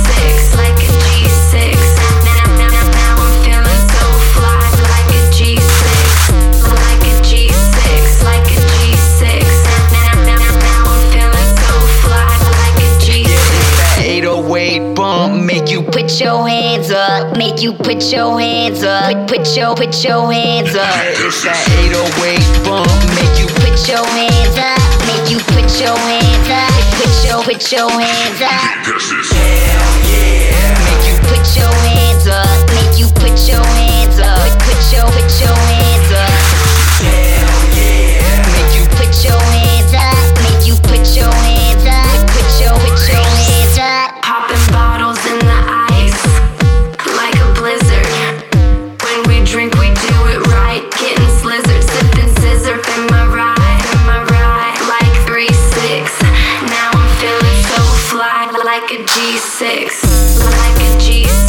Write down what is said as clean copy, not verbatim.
G6, like a G6. Now I'm feeling so fly, like a G6, like a G6, like a G6. Now I'm feeling so fly, like a G6. That 808 bump make you put your hands up, make you put your hands up, put your hands up. It's that 808 bump make you put your hands up, make you put your hands up, put your hands up. Hell yeah. Make you put your hands up, make you put your hands up, put your hands up. Hell yeah. Make you put your hands up, make you put your hands up, put your hands up. Popping bottles in the ice, like a blizzard. When we drink, we do it right. Getting slizzard, sipping scissor in my ride, like 3-6. Now I'm feeling so fly, like a G6, like a G6.